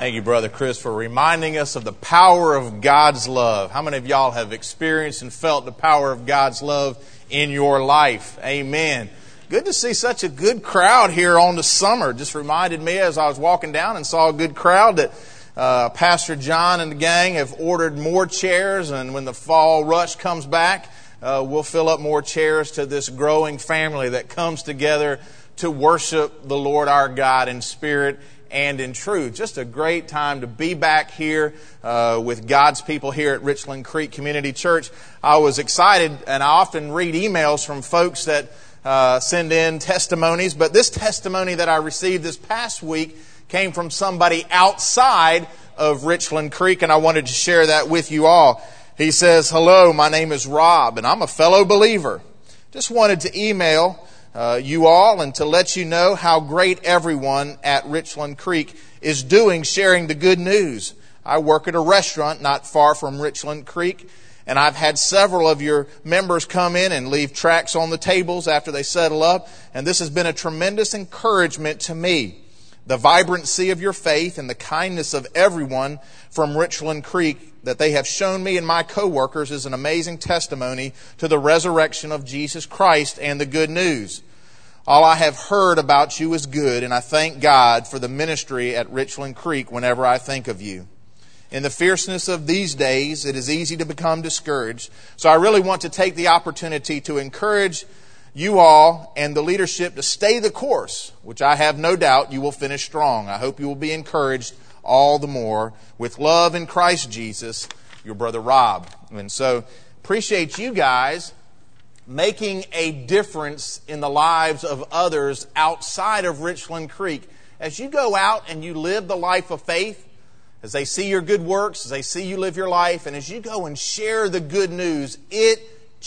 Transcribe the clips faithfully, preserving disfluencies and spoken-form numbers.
Thank you, Brother Chris, for reminding us of the power of God's love. How many of y'all have experienced and felt the power of God's love in your life? Amen. Good to see such a good crowd here on the summer. Just reminded me as I was walking down and saw a good crowd that uh, Pastor John and the gang have ordered more chairs, and when the fall rush comes back, uh, we'll fill up more chairs to this growing family that comes together to worship the Lord our God in spirit and in truth. Just a great time to be back here uh, with God's people here at Richland Creek Community Church. I was excited, and I often read emails from folks that uh, send in testimonies, but this testimony that I received this past week came from somebody outside of Richland Creek, and I wanted to share that with you all. He says, "Hello, my name is Rob, and I'm a fellow believer. Just wanted to email Uh, you all and to let you know how great everyone at Richland Creek is doing sharing the good news. I work at a restaurant not far from Richland Creek, and I've had several of your members come in and leave tracts on the tables after they settle up, and this has been a tremendous encouragement to me. The vibrancy of your faith and the kindness of everyone from Richland Creek that they have shown me and my co-workers is an amazing testimony to the resurrection of Jesus Christ and the good news. All I have heard about you is good, and I thank God for the ministry at Richland Creek whenever I think of you. In the fierceness of these days, it is easy to become discouraged, so I really want to take the opportunity to encourage you all and the leadership to stay the course, which I have no doubt you will finish strong. I hope you will be encouraged all the more. With love in Christ Jesus, your brother Rob." And so, appreciate you guys making a difference in the lives of others outside of Richland Creek. As you go out and you live the life of faith, as they see your good works, as they see you live your life, and as you go and share the good news, it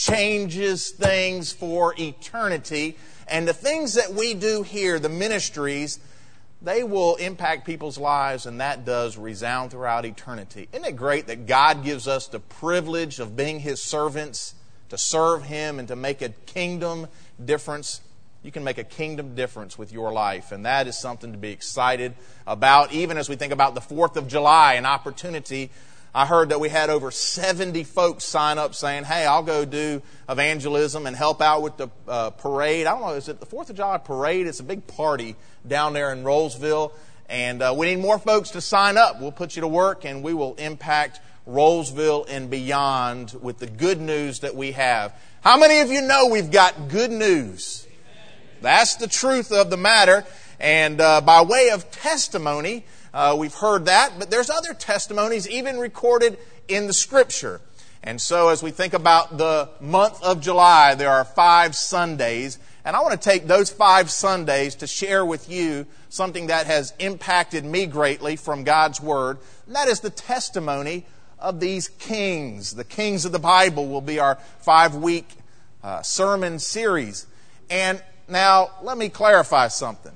changes things for eternity. And the things that we do here, the ministries, they will impact people's lives, and that does resound throughout eternity. Isn't it great that God gives us the privilege of being His servants, to serve Him and to make a kingdom difference? You can make a kingdom difference with your life, and that is something to be excited about. Even as we think about the fourth of July, an opportunity. I heard that we had over seventy folks sign up saying, "Hey, I'll go do evangelism and help out with the uh, parade." I don't know, is it the fourth of July parade? It's a big party down there in Rolesville, and uh, we need more folks to sign up. We'll put you to work, and we will impact Rolesville and beyond with the good news that we have. How many of you know we've got good news? That's the truth of the matter. And uh, by way of testimony, uh, we've heard that, but there's other testimonies even recorded in the Scripture. And so as we think about the month of July, there are five Sundays, and I want to take those five Sundays to share with you something that has impacted me greatly from God's Word, and that is the testimony of these kings. The kings of the Bible will be our five-week uh, sermon series. And now, let me clarify something.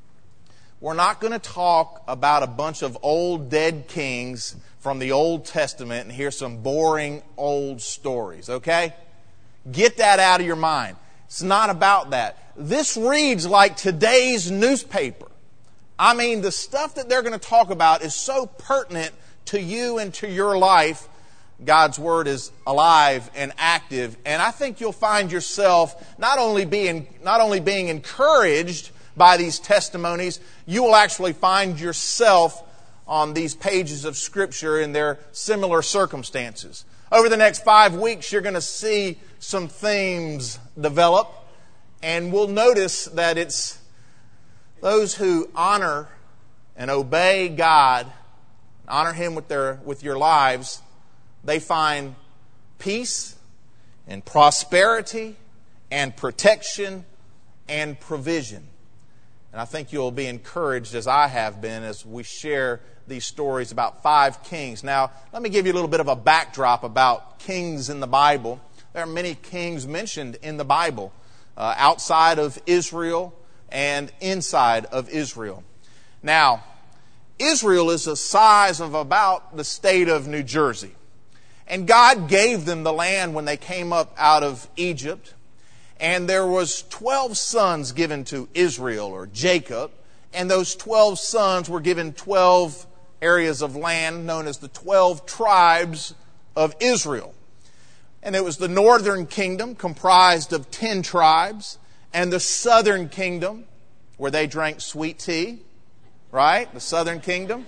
We're not going to talk about a bunch of old dead kings from the Old Testament and hear some boring old stories, okay? Get that out of your mind. It's not about that. This reads like today's newspaper. I mean, the stuff that they're going to talk about is so pertinent to you and to your life. God's Word is alive and active, and I think you'll find yourself not only being not only being encouraged by these testimonies, you will actually find yourself on these pages of Scripture in their similar circumstances. Over the next five weeks, you're going to see some themes develop, and we'll notice that it's those who honor and obey God, honor Him with their with your lives, they find peace and prosperity and protection and provision. And I think you'll be encouraged, as I have been, as we share these stories about five kings. Now, let me give you a little bit of a backdrop about kings in the Bible. There are many kings mentioned in the Bible, uh, outside of Israel and inside of Israel. Now, Israel is the size of about the state of New Jersey. And God gave them the land when they came up out of Egypt. And there was twelve sons given to Israel, or Jacob. And those twelve sons were given twelve areas of land known as the twelve tribes of Israel. And it was the northern kingdom comprised of ten tribes, and the southern kingdom where they drank sweet tea, right? The southern kingdom.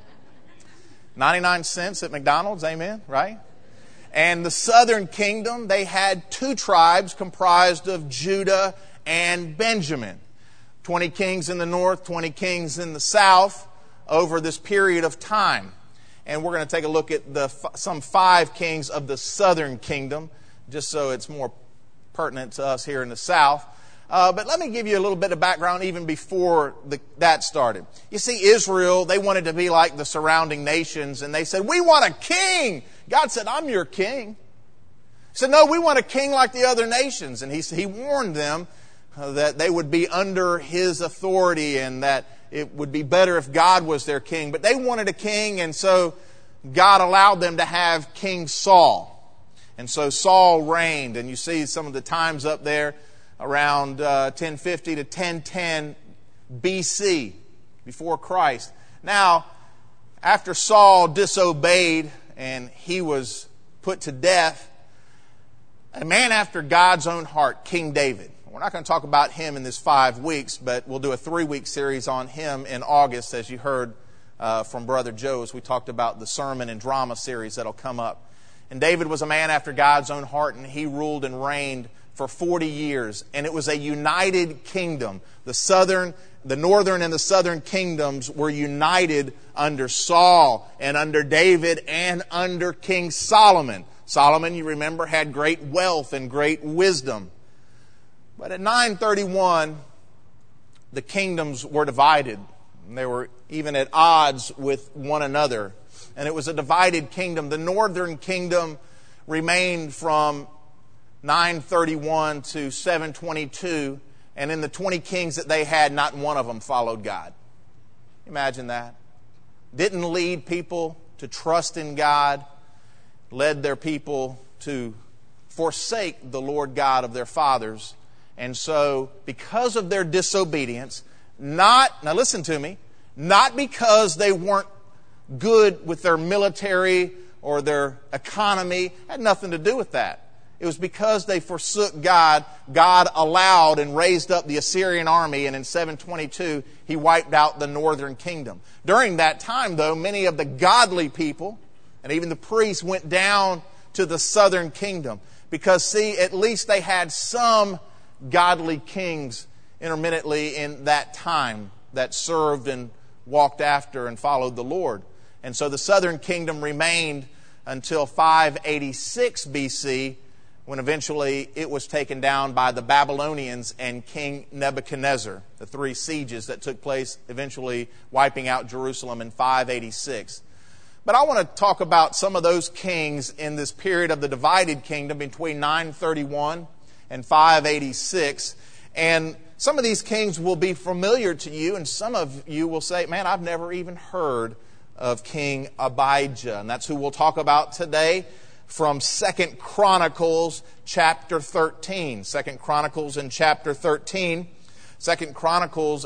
ninety-nine cents at McDonald's, amen, right? And the southern kingdom, they had two tribes comprised of Judah and Benjamin. twenty kings in the north, twenty kings in the south over this period of time. And we're going to take a look at the some five kings of the southern kingdom, just so it's more pertinent to us here in the south. Uh, but let me give you a little bit of background even before the, that started. You see, Israel, they wanted to be like the surrounding nations, and they said, we want a king. God said, I'm your king. He said, no, we want a king like the other nations. And he, he warned them uh, that they would be under his authority and that it would be better if God was their king. But they wanted a king, and so God allowed them to have King Saul. And so Saul reigned, and you see some of the times up there around uh, ten fifty to ten ten B C, before Christ. Now, after Saul disobeyed and he was put to death, a man after God's own heart, King David. We're not going to talk about him in this five weeks, but we'll do a three-week series on him in August, as you heard uh, from Brother Joe, as we talked about the sermon and drama series that'll come up. And David was a man after God's own heart, and he ruled and reigned for forty years. And it was a united kingdom. The southern, the northern and the southern kingdoms were united under Saul and under David and under King Solomon. Solomon, you remember, had great wealth and great wisdom. But at nine thirty-one, the kingdoms were divided. And they were even at odds with one another. And it was a divided kingdom. The northern kingdom remained from nine thirty-one to seven twenty-two. And in the twenty kings that they had, not one of them followed God. Imagine that. Didn't lead people to trust in God. Led their people to forsake the Lord God of their fathers. And so, because of their disobedience, not, now listen to me, not because they weren't good with their military or their economy, had nothing to do with that. It was because they forsook God, God allowed and raised up the Assyrian army, and in seven twenty-two, he wiped out the northern kingdom. During that time, though, many of the godly people, and even the priests, went down to the southern kingdom. Because, see, at least they had some godly kings intermittently in that time that served and walked after and followed the Lord. And so the southern kingdom remained until five eighty-six B C, when eventually it was taken down by the Babylonians and King Nebuchadnezzar, the three sieges that took place, eventually wiping out Jerusalem in five eighty-six. But I want to talk about some of those kings in this period of the divided kingdom between nine thirty-one and five eighty-six. And some of these kings will be familiar to you, and some of you will say, man, I've never even heard of King Abijah. And that's who we'll talk about today from Second Chronicles chapter thirteen. Second Chronicles in chapter thirteen. Second Chronicles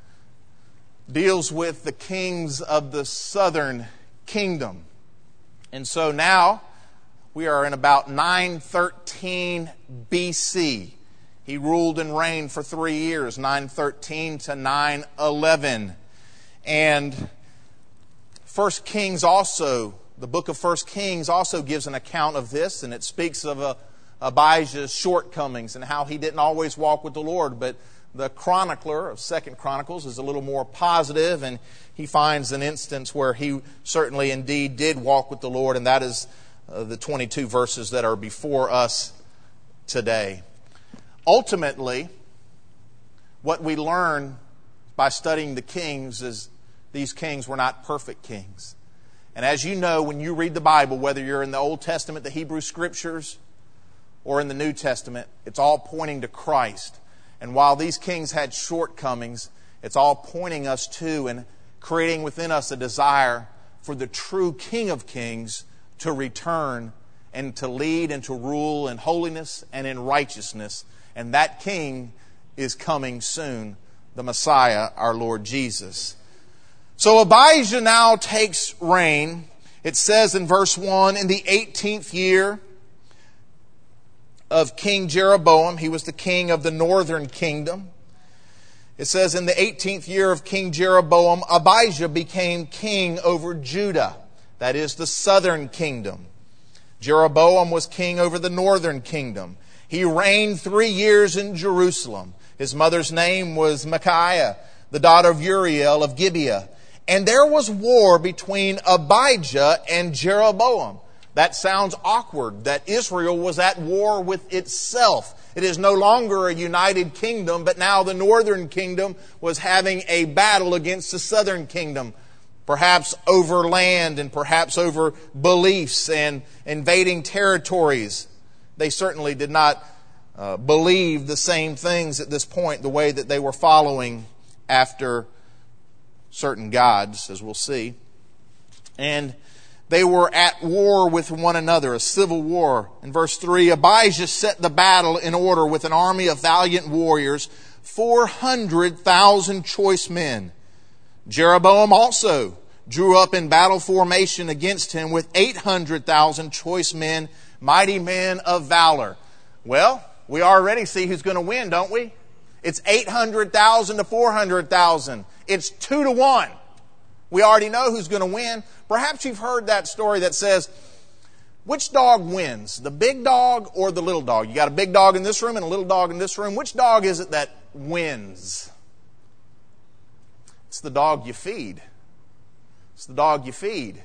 deals with the kings of the southern kingdom. And so now we are in about nine thirteen B C. He ruled and reigned for three years, nine thirteen to nine eleven. And First Kings also, the book of First Kings also gives an account of this, and it speaks of uh, Abijah's shortcomings and how he didn't always walk with the Lord. But the chronicler of Second Chronicles is a little more positive, and he finds an instance where he certainly indeed did walk with the Lord, and that is uh, the twenty-two verses that are before us today. Ultimately, what we learn by studying the kings is these kings were not perfect kings. And as you know, when you read the Bible, whether you're in the Old Testament, the Hebrew Scriptures, or in the New Testament, it's all pointing to Christ. And while these kings had shortcomings, it's all pointing us to and creating within us a desire for the true King of Kings to return and to lead and to rule in holiness and in righteousness. And that King is coming soon, the Messiah, our Lord Jesus. So Abijah now takes reign. It says in verse one, in the eighteenth year of King Jeroboam, he was the king of the northern kingdom. It says in the eighteenth year of King Jeroboam, Abijah became king over Judah. That is the southern kingdom. Jeroboam was king over the northern kingdom. He reigned three years in Jerusalem. His mother's name was Micaiah, the daughter of Uriel of Gibeah. And there was war between Abijah and Jeroboam. That sounds awkward, that Israel was at war with itself. It is no longer a united kingdom, but now the northern kingdom was having a battle against the southern kingdom, perhaps over land and perhaps over beliefs and invading territories. They certainly did not uh, believe the same things at this point, the way that they were following after certain gods, as we'll see. And they were at war with one another, a civil war. In verse three, Abijah set the battle in order with an army of valiant warriors, four hundred thousand choice men. Jeroboam also drew up in battle formation against him with eight hundred thousand choice men, mighty men of valor. Well, we already see who's going to win, don't we? It's eight hundred thousand to four hundred thousand. It's two to one. We already know who's going to win. Perhaps you've heard that story that says, which dog wins, the big dog or the little dog? You got a big dog in this room and a little dog in this room. Which dog is it that wins? It's the dog you feed. It's the dog you feed.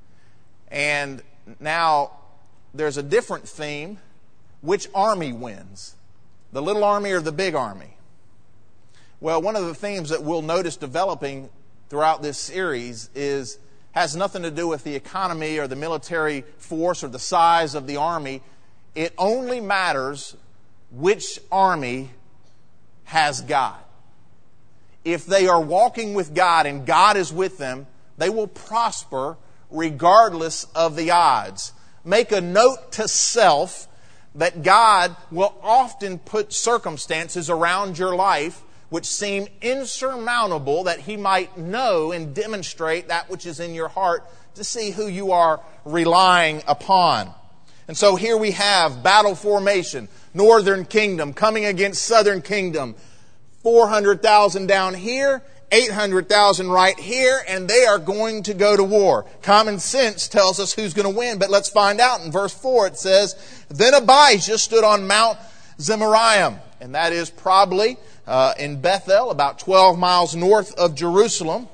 And now there's a different theme. Which army wins? The little army or the big army? Well, one of the themes that we'll notice developing throughout this series is has nothing to do with the economy or the military force or the size of the army. It only matters which army has God. If they are walking with God and God is with them, they will prosper regardless of the odds. Make a note to self that God will often put circumstances around your life which seem insurmountable, that He might know and demonstrate that which is in your heart to see who you are relying upon. And so here we have battle formation, northern kingdom coming against southern kingdom, four hundred thousand down here, eight hundred thousand right here, and they are going to go to war. Common sense tells us who's going to win, but let's find out. In verse four it says, Then Abijah stood on Mount Zemaraim, and that is probably uh, in Bethel, about twelve miles north of Jerusalem.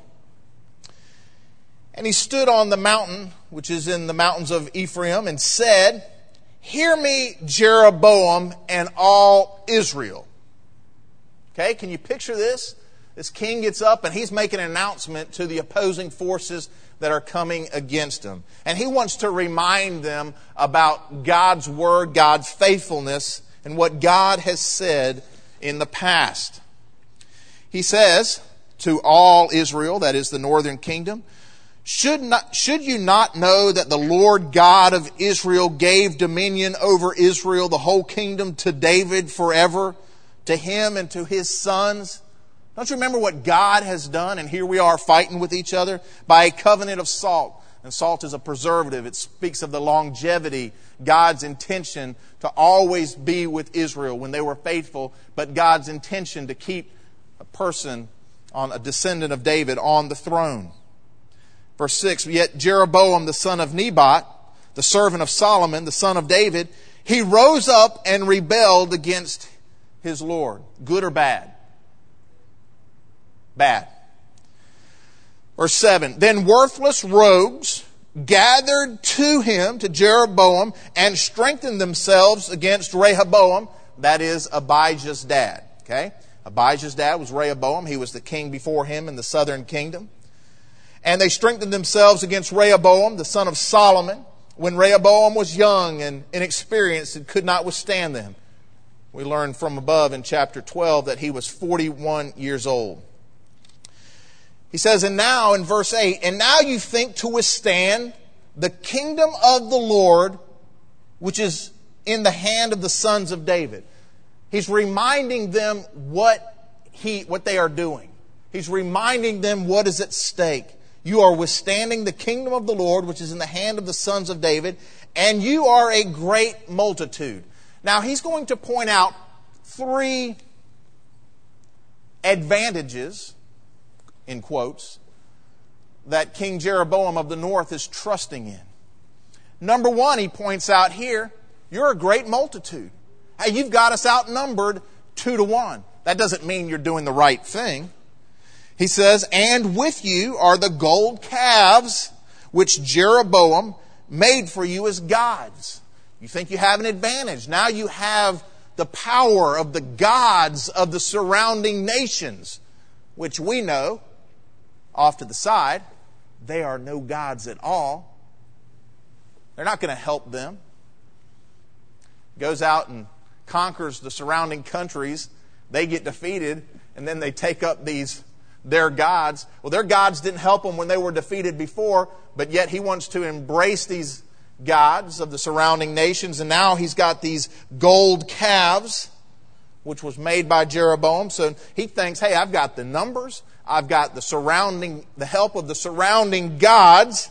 And he stood on the mountain, which is in the mountains of Ephraim, and said, Hear me, Jeroboam and all Israel. Okay, can you picture this? This king gets up and he's making an announcement to the opposing forces that are coming against him. And he wants to remind them about God's word, God's faithfulness, and what God has said in the past. He says to all Israel, that is the northern kingdom, Should not, should you not know that the Lord God of Israel gave dominion over Israel, the whole kingdom, to David forever, to him and to his sons? Don't you remember what God has done? And here we are fighting with each other by a covenant of salt. And salt is a preservative. It speaks of the longevity, God's intention to always be with Israel when they were faithful, but God's intention to keep a person, on a descendant of David, on the throne. Verse six, Yet Jeroboam the son of Nebat, the servant of Solomon, the son of David, he rose up and rebelled against his Lord. Good or bad? Bad. Verse seven, Then worthless rogues gathered to him, to Jeroboam, and strengthened themselves against Rehoboam, that is Abijah's dad. Okay? Abijah's dad was Rehoboam. He was the king before him in the southern kingdom. And they strengthened themselves against Rehoboam, the son of Solomon, when Rehoboam was young and inexperienced and could not withstand them. We learned from above in chapter twelve that he was forty-one years old. He says, and now in verse eight, And now you think to withstand the kingdom of the Lord, which is in the hand of the sons of David. He's reminding them what he, what they are doing. He's reminding them what is at stake. You are withstanding the kingdom of the Lord, which is in the hand of the sons of David, and you are a great multitude. Now, he's going to point out three advantages, in quotes, that King Jeroboam of the north is trusting in. Number one, he points out here, you're a great multitude. Hey, you've got us outnumbered two to one. That doesn't mean you're doing the right thing. He says, and with you are the gold calves which Jeroboam made for you as gods. You think you have an advantage. Now you have the power of the gods of the surrounding nations, which we know, off to the side, they are no gods at all. They're not going to help them. Goes out and conquers the surrounding countries. They get defeated, and then they take up these their gods. Well, their gods didn't help them when they were defeated before, but yet he wants to embrace these gods of the surrounding nations, and now he's got these gold calves, which was made by Jeroboam. So he thinks, hey, I've got the numbers, I've got the surrounding, the help of the surrounding gods.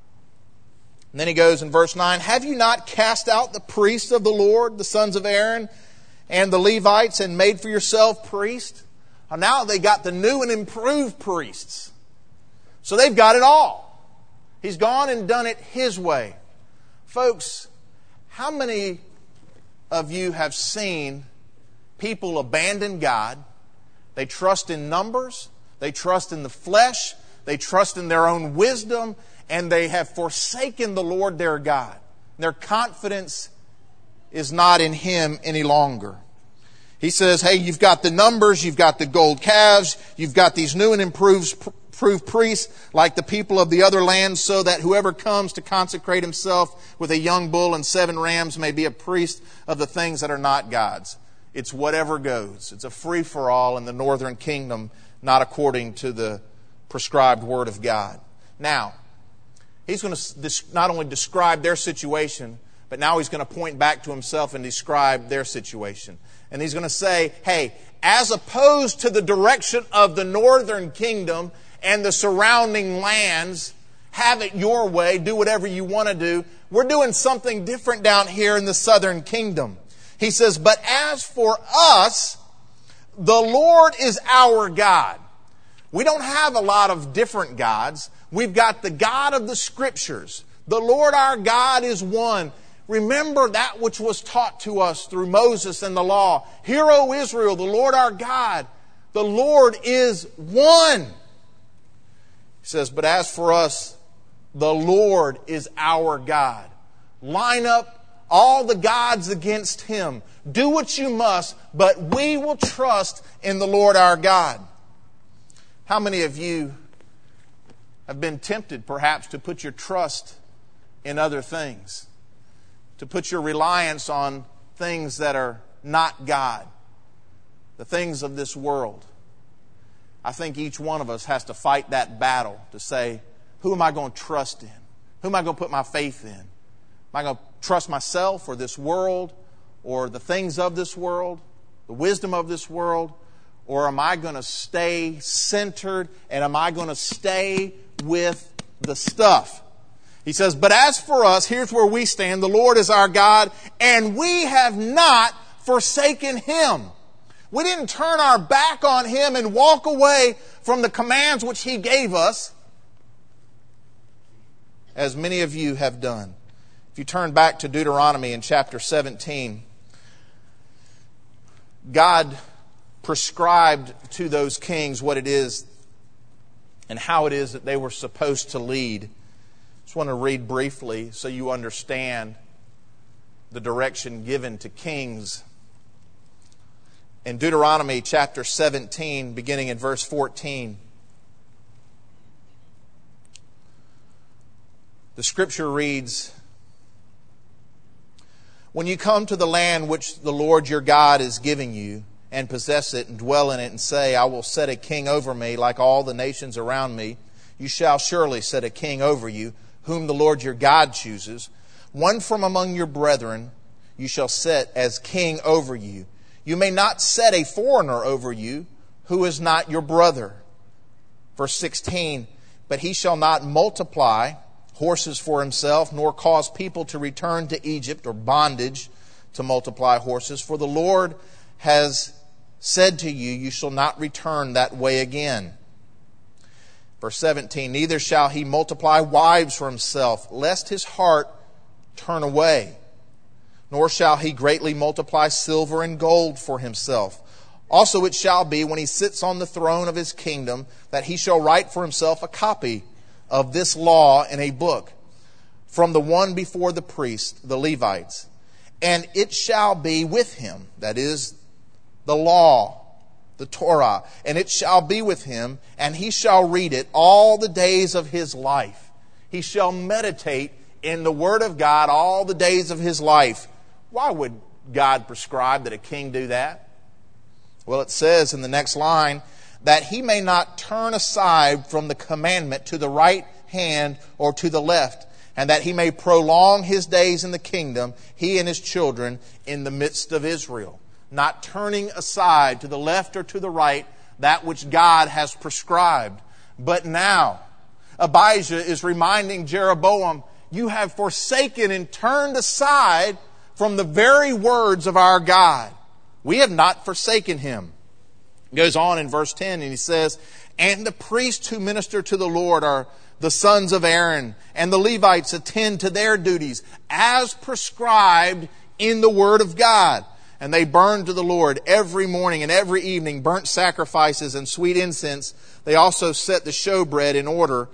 And then he goes in verse nine, have you not cast out the priests of the Lord, the sons of Aaron, and the Levites, and made for yourself priests? Well, now they got the new and improved priests. So they've got it all. He's gone and done it his way. Folks, how many of you have seen people abandon God? They trust in numbers, they trust in the flesh, they trust in their own wisdom, and they have forsaken the Lord their God. Their confidence is not in Him any longer. He says, hey, you've got the numbers, you've got the gold calves, you've got these new and improved improved priests like the people of the other lands, so that whoever comes to consecrate himself with a young bull and seven rams may be a priest of the things that are not God's. It's whatever goes. It's a free-for-all in the northern kingdom, not according to the prescribed word of God. Now, he's going to not only describe their situation, but now he's going to point back to himself and describe their situation. And he's going to say, hey, as opposed to the direction of the northern kingdom and the surrounding lands, have it your way, do whatever you want to do, we're doing something different down here in the southern kingdom. He says, but as for us, the Lord is our God. We don't have a lot of different gods. We've got the God of the Scriptures. The Lord our God is one. Remember that which was taught to us through Moses and the law. Hear, O Israel, the Lord our God, the Lord is one. He says, but as for us, the Lord is our God. Line up all the gods against Him. Do what you must, but we will trust in the Lord our God. How many of you have been tempted perhaps to put your trust in other things? To put your reliance on things that are not God, the things of this world. I think each one of us has to fight that battle to say, who am I going to trust in? Who am I going to put my faith in? Am I going to trust myself or this world or the things of this world, the wisdom of this world? Or am I going to stay centered and am I going to stay with the stuff? He says, but as for us, here's where we stand. The Lord is our God, and we have not forsaken Him. We didn't turn our back on Him and walk away from the commands which He gave us, as many of you have done. If you turn back to Deuteronomy in chapter seventeen, God prescribed to those kings what it is and how it is that they were supposed to lead. I just want to read briefly so you understand the direction given to kings. In Deuteronomy chapter seventeen, beginning in verse fourteen, the scripture reads, when you come to the land which the Lord your God is giving you, and possess it and dwell in it, and say, I will set a king over me like all the nations around me, you shall surely set a king over you, whom the Lord your God chooses. One from among your brethren you shall set as king over you. You may not set a foreigner over you who is not your brother. Verse sixteen, but he shall not multiply horses for himself, nor cause people to return to Egypt, or bondage to multiply horses. For the Lord has said to you, you shall not return that way again. Verse seventeen, neither shall he multiply wives for himself, lest his heart turn away. Nor shall he greatly multiply silver and gold for himself. Also it shall be, when he sits on the throne of his kingdom, that he shall write for himself a copy of this law in a book, from the one before the priests, the Levites. And it shall be with him, that is, the law, the Torah, and it shall be with him, and he shall read it all the days of his life. He shall meditate in the Word of God all the days of his life. Why would God prescribe that a king do that? Well, it says in the next line, that he may not turn aside from the commandment to the right hand or to the left, and that he may prolong his days in the kingdom, he and his children in the midst of Israel. Not turning aside to the left or to the right that which God has prescribed. But now, Abijah is reminding Jeroboam, you have forsaken and turned aside from the very words of our God. We have not forsaken him. He goes on in verse ten and he says, and the priests who minister to the Lord are the sons of Aaron, and the Levites attend to their duties as prescribed in the Word of God. And they burn to the Lord every morning and every evening burnt sacrifices and sweet incense. They also set the showbread in order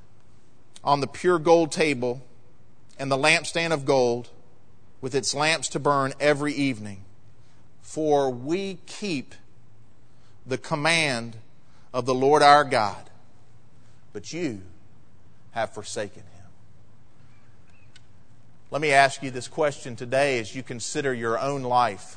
on the pure gold table and the lampstand of gold with its lamps to burn every evening. For we keep the command of the Lord our God, but you have forsaken him. Let me ask you this question today as you consider your own life.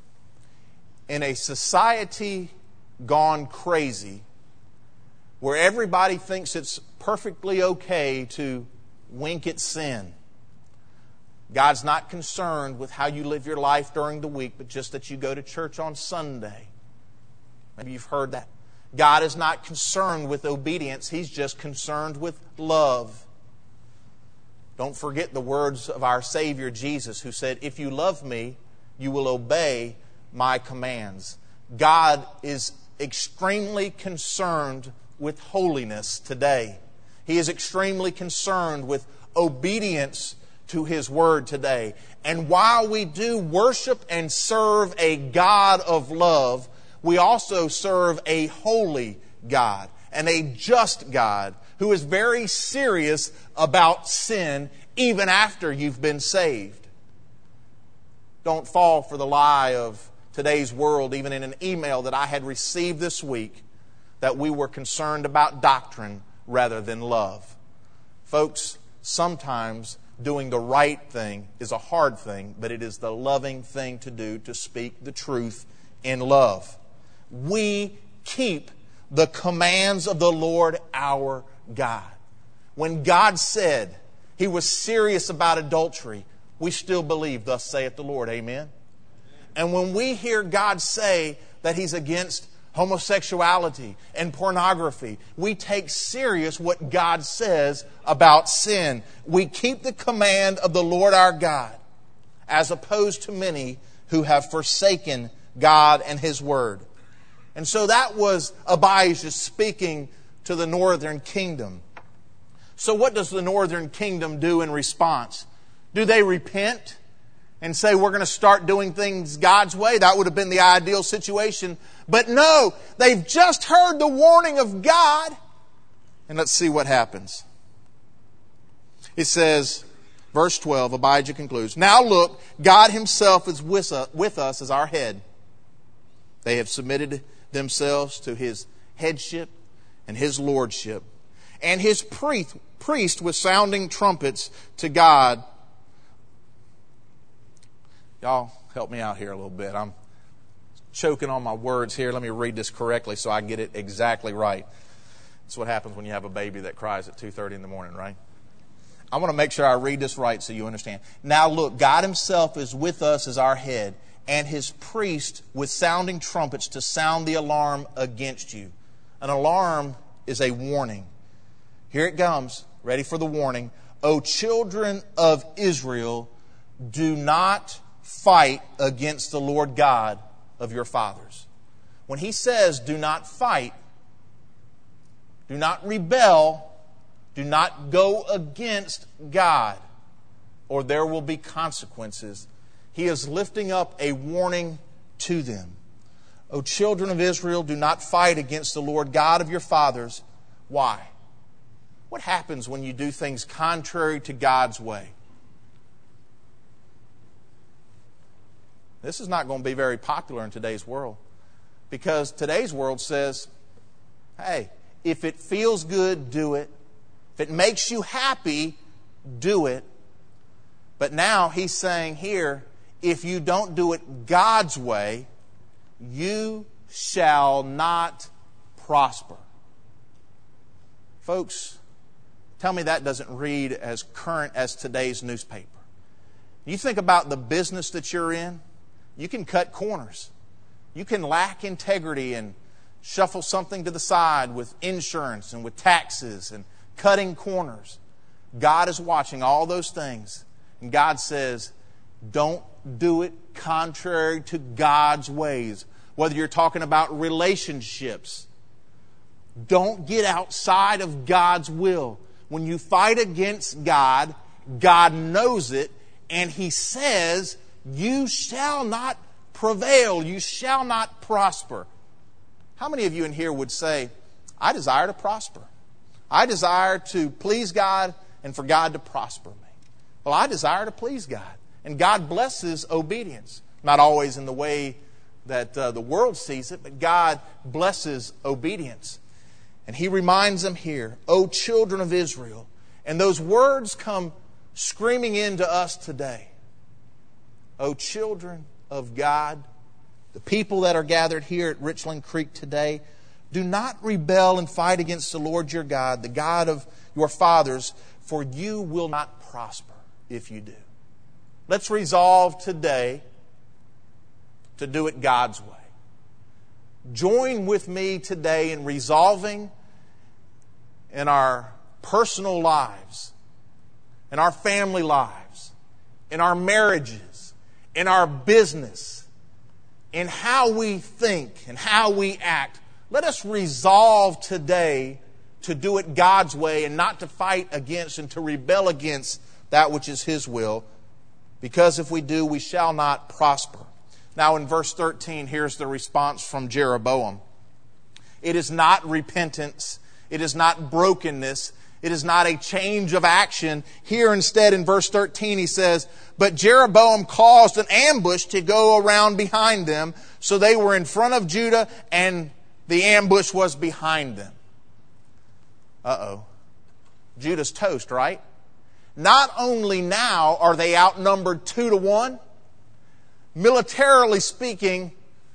In a society gone crazy, where everybody thinks it's perfectly okay to wink at sin, God's not concerned with how you live your life during the week, but just that you go to church on Sunday. Maybe you've heard that. God is not concerned with obedience. He's just concerned with love. Don't forget the words of our Savior Jesus, who said, if you love me, you will obey my commands. God is extremely concerned with holiness today. He is extremely concerned with obedience to His Word today. And while we do worship and serve a God of love, we also serve a holy God and a just God who is very serious about sin even after you've been saved. Don't fall for the lie of today's world, even in an email that I had received this week, that we were concerned about doctrine rather than love. Folks, sometimes doing the right thing is a hard thing, but it is the loving thing to do, to speak the truth in love. We keep the commands of the Lord our God. When God said He was serious about adultery, we still believe, thus saith the Lord. Amen? And when we hear God say that He's against homosexuality and pornography, we take serious what God says about sin. We keep the command of the Lord our God, as opposed to many who have forsaken God and His Word. And so that was Abijah speaking to the northern kingdom. So what does the northern kingdom do in response? Do they repent and say, we're going to start doing things God's way? That would have been the ideal situation. But no, they've just heard the warning of God. And let's see what happens. It says, verse twelve, Abijah concludes, now look, God Himself is with us as our head. They have submitted themselves to His headship and His lordship. And His priest, priest with sounding trumpets to God. Y'all help me out here a little bit. I'm choking on my words here. Let me read this correctly so I get it exactly right. That's what happens when you have a baby that cries at two thirty in the morning, right? I want to make sure I read this right so you understand. Now look, God Himself is with us as our head, and His priest with sounding trumpets to sound the alarm against you. An alarm is a warning. Here it comes. Ready for the warning. O children of Israel, do not fight against the Lord God of your fathers. When he says do not fight, do not rebel, do not go against God, or there will be consequences, he is lifting up a warning to them. O children of Israel, do not fight against the Lord God of your fathers. Why? What happens when you do things contrary to God's way? This is not going to be very popular in today's world, because today's world says, hey, if it feels good, do it. If it makes you happy, do it. But now he's saying here, if you don't do it God's way, you shall not prosper. Folks, tell me that doesn't read as current as today's newspaper. You think about the business that you're in, you can cut corners. You can lack integrity and shuffle something to the side with insurance and with taxes and cutting corners. God is watching all those things. And God says, don't do it contrary to God's ways. Whether you're talking about relationships, don't get outside of God's will. When you fight against God, God knows it, and He says, you shall not prevail. You shall not prosper. How many of you in here would say, I desire to prosper? I desire to please God and for God to prosper me. Well, I desire to please God. And God blesses obedience. Not always in the way that uh, the world sees it, but God blesses obedience. And He reminds them here, O children of Israel. And those words come screaming into us today. O children of God, the people that are gathered here at Richland Creek today, do not rebel and fight against the Lord your God, the God of your fathers, for you will not prosper if you do. Let's resolve today to do it God's way. Join with me today in resolving in our personal lives, in our family lives, in our marriages, in our business, in how we think and how we act. Let us resolve today to do it God's way and not to fight against and to rebel against that which is His will, because if we do, we shall not prosper. Now in verse thirteen, here's the response from Jeroboam. It is not repentance. It is not brokenness. It is not a change of action. Here instead in verse thirteen he says, but Jeroboam caused an ambush to go around behind them. So they were in front of Judah and the ambush was behind them. Uh-oh. Judah's toast, right? Not only now are they outnumbered two to one, militarily speaking,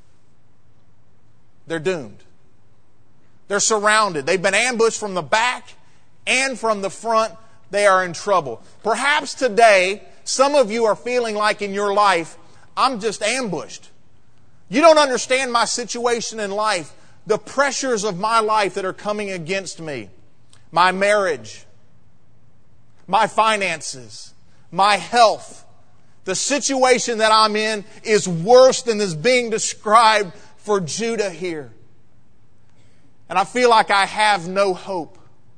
they're doomed. They're surrounded. They've been ambushed from the back and from the front. They are in trouble. Perhaps today, some of you are feeling like in your life, I'm just ambushed. You don't understand my situation in life, the pressures of my life that are coming against me, my marriage, my finances, my health. The situation that I'm in is worse than is being described for Judah here. And I feel like I have no hope.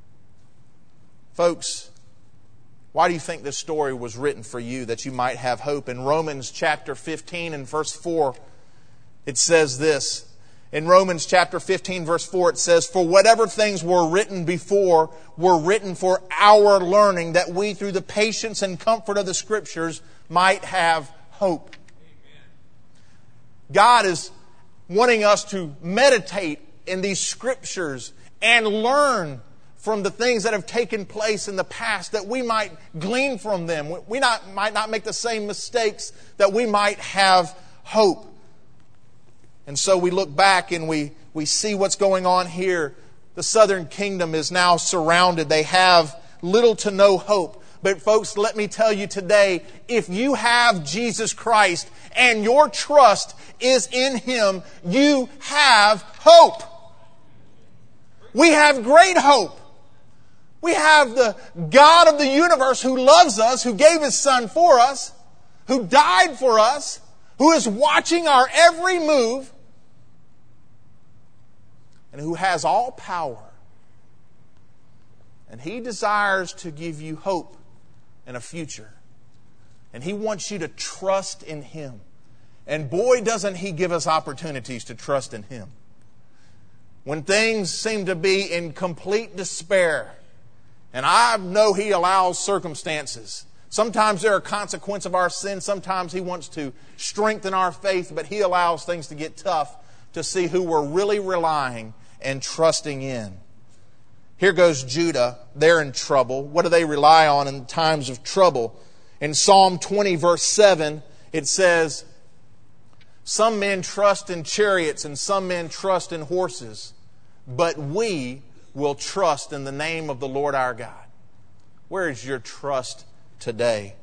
Folks, why do you think this story was written for you, that you might have hope? In Romans chapter fifteen and verse four, it says this. In Romans chapter fifteen, verse four, it says, for whatever things were written before were written for our learning, that we through the patience and comfort of the Scriptures might have hope. Amen. God is wanting us to meditate in these Scriptures and learn from the things that have taken place in the past, that we might glean from them. We not, might not make the same mistakes, that we might have hope. And so we look back and we, we see what's going on here. The southern kingdom is now surrounded. They have little to no hope. But folks, let me tell you today, if you have Jesus Christ and your trust is in Him, you have hope. We have great hope. We have the God of the universe who loves us, who gave His Son for us, who died for us, who is watching our every move, and who has all power. And He desires to give you hope and a future. And He wants you to trust in Him. And boy, doesn't He give us opportunities to trust in Him. When things seem to be in complete despair, and I know He allows circumstances. Sometimes there are consequences of our sin. Sometimes He wants to strengthen our faith, but He allows things to get tough to see who we're really relying and trusting in. Here goes Judah. They're in trouble. What do they rely on in times of trouble? In Psalm twenty, verse seven, it says, some men trust in chariots and some men trust in horses, but we will trust in the name of the Lord our God. Where is your trust today?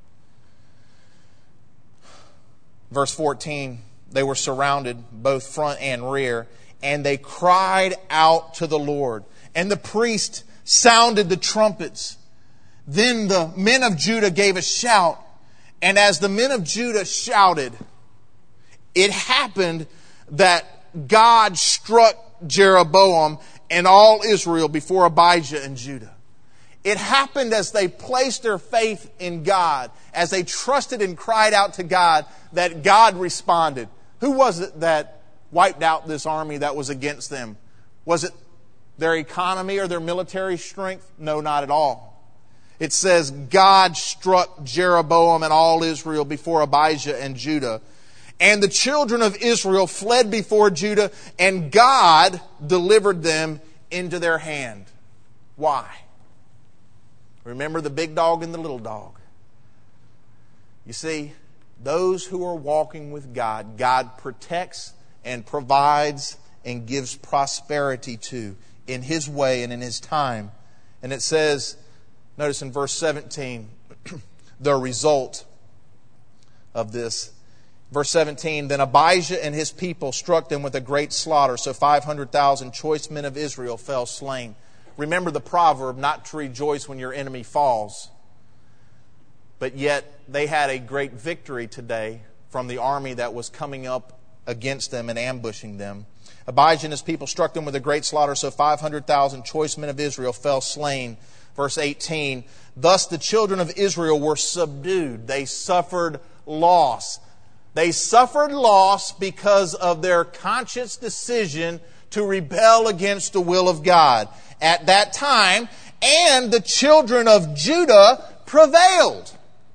Verse fourteen, they were surrounded both front and rear, and they cried out to the Lord. And the priest sounded the trumpets. Then the men of Judah gave a shout. And as the men of Judah shouted, it happened that God struck Jeroboam and all Israel before Abijah and Judah. It happened as they placed their faith in God, as they trusted and cried out to God, that God responded. Who was it that wiped out this army that was against them? Was it their economy or their military strength? No, not at all. It says God struck Jeroboam and all Israel before Abijah and Judah. And the children of Israel fled before Judah, and God delivered them into their hand. Why? Remember the big dog and the little dog. You see, those who are walking with God, God protects and provides and gives prosperity to in His way and in His time. And it says, notice in verse seventeen, the result of this. Verse seventeen, then Abijah and his people struck them with a great slaughter, so five hundred thousand choice men of Israel fell slain. Remember the proverb, not to rejoice when your enemy falls. But yet they had a great victory today from the army that was coming up against them and ambushing them. Abijah and his people struck them with a great slaughter, so five hundred thousand choice men of Israel fell slain. Verse eighteen, thus the children of Israel were subdued. They suffered loss. They suffered loss because of their conscious decision to rebel against the will of God at that time. And the children of Judah prevailed.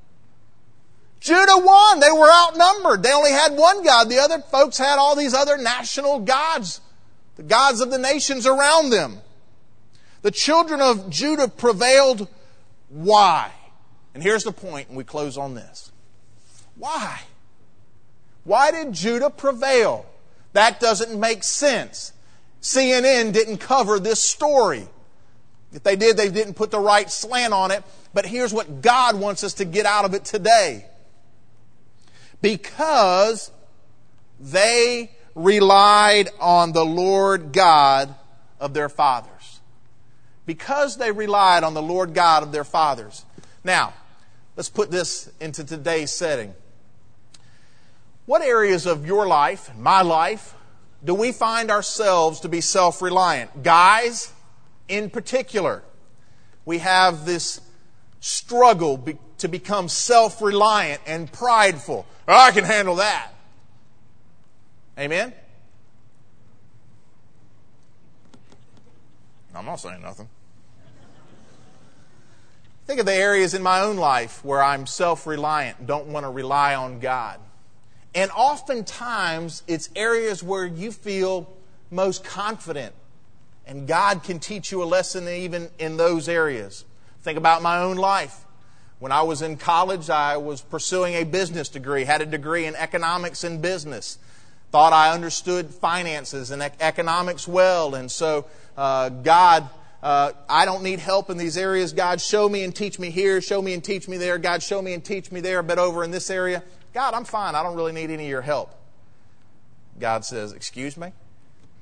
Judah won. They were outnumbered. They only had one God. The other folks had all these other national gods, the gods of the nations around them. The children of Judah prevailed. Why? And here's the point, and we close on this. Why? Why did Judah prevail? That doesn't make sense. C N N didn't cover this story. If they did, they didn't put the right slant on it. But here's what God wants us to get out of it today. Because they relied on the Lord God of their fathers. Because they relied on the Lord God of their fathers. Now, let's put this into today's setting. What areas of your life, my life, do we find ourselves to be self-reliant? Guys, in particular, we have this struggle be- to become self-reliant and prideful. Oh, I can handle that. Amen? I'm not saying nothing. Think of the areas in my own life where I'm self-reliant, don't want to rely on God. And oftentimes, it's areas where you feel most confident. And God can teach you a lesson even in those areas. Think about my own life. When I was in college, I was pursuing a business degree, had a degree in economics and business. Thought I understood finances and economics well. And so, uh, God, uh, I don't need help in these areas. God, show me and teach me here. Show me and teach me there. God, show me and teach me there. But over in this area, God, I'm fine. I don't really need any of your help. God says, excuse me?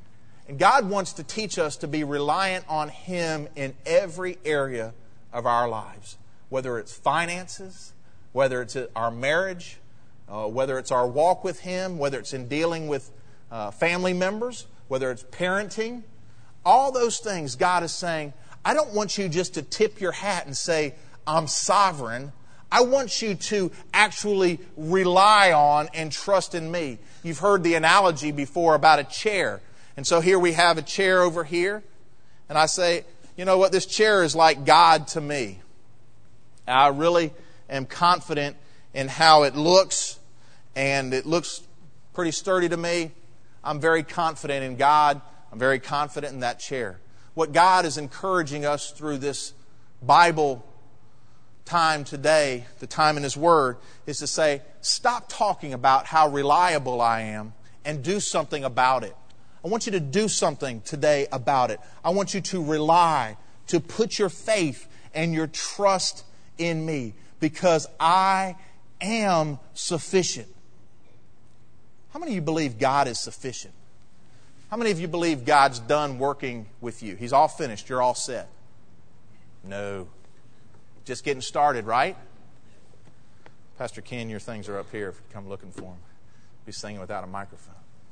And God wants to teach us to be reliant on Him in every area of our lives, whether it's finances, whether it's our marriage, uh, whether it's our walk with Him, whether it's in dealing with uh, family members, whether it's parenting. All those things, God is saying, I don't want you just to tip your hat and say, I'm sovereign. I want you to actually rely on and trust in me. You've heard the analogy before about a chair. And so here we have a chair over here. And I say, you know what, this chair is like God to me. I really am confident in how it looks. And it looks pretty sturdy to me. I'm very confident in God. I'm very confident in that chair. What God is encouraging us through this Bible time today, the time in His Word, is to say, stop talking about how reliable I am and do something about it. I want you to do something today about it. I want you to rely, to put your faith and your trust in me, because I am sufficient. How many of you believe God is sufficient? How many of you believe God's done working with you? He's all finished. You're all set. No. Just getting started, right? Pastor Ken, your things are up here if you come looking for them. Be singing without a microphone.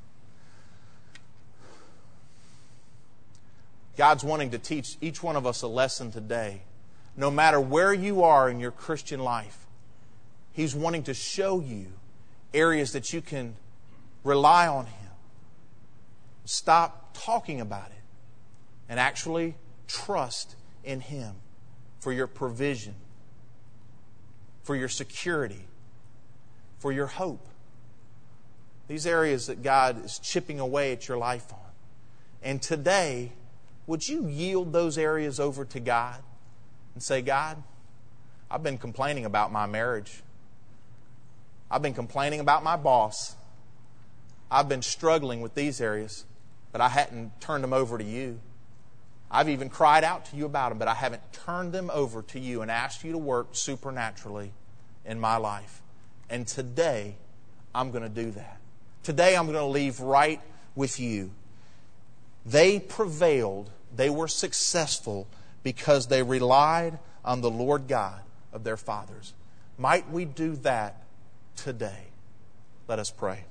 God's wanting to teach each one of us a lesson today. No matter where you are in your Christian life, He's wanting to show you areas that you can rely on Him. Stop talking about it and actually trust in Him for your provision, for your security, for your hope. These areas that God is chipping away at your life on. And today, would you yield those areas over to God and say, God, I've been complaining about my marriage. I've been complaining about my boss. I've been struggling with these areas, but I hadn't turned them over to you. I've even cried out to you about them, but I haven't turned them over to you and asked you to work supernaturally in my life. And today, I'm going to do that. Today, I'm going to leave right with you. They prevailed, they were successful because they relied on the Lord God of their fathers. Might we do that today? Let us pray.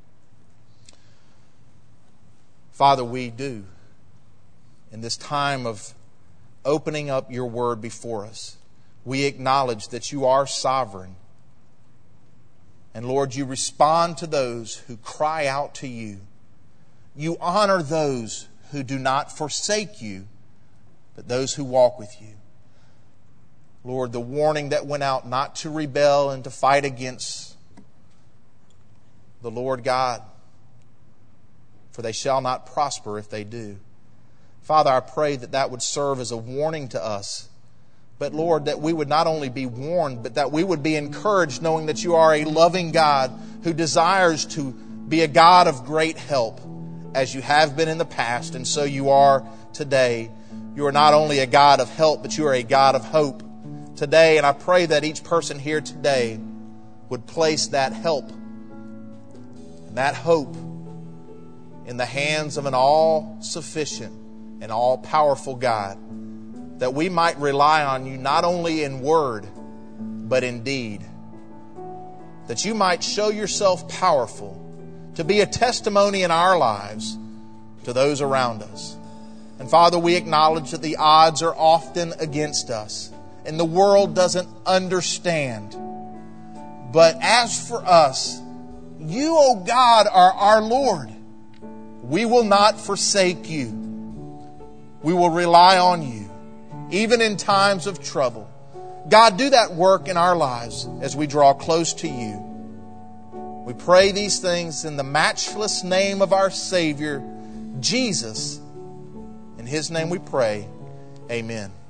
Father, we do. In this time of opening up your word before us, we acknowledge that you are sovereign. And Lord, you respond to those who cry out to you. You honor those who do not forsake you, but those who walk with you. Lord, the warning that went out not to rebel and to fight against the Lord God, for they shall not prosper if they do. Father, I pray that that would serve as a warning to us. But Lord, that we would not only be warned, but that we would be encouraged knowing that you are a loving God who desires to be a God of great help, as you have been in the past, and so you are today. You are not only a God of help, but you are a God of hope today. And I pray that each person here today would place that help and that hope in the hands of an all-sufficient and all-powerful God, that we might rely on you not only in word, but in deed. That you might show yourself powerful to be a testimony in our lives to those around us. And Father, we acknowledge that the odds are often against us and the world doesn't understand. But as for us, you, O God, are our Lord. We will not forsake you. We will rely on you, even in times of trouble. God, do that work in our lives as we draw close to you. We pray these things in the matchless name of our Savior, Jesus. In His name we pray. Amen.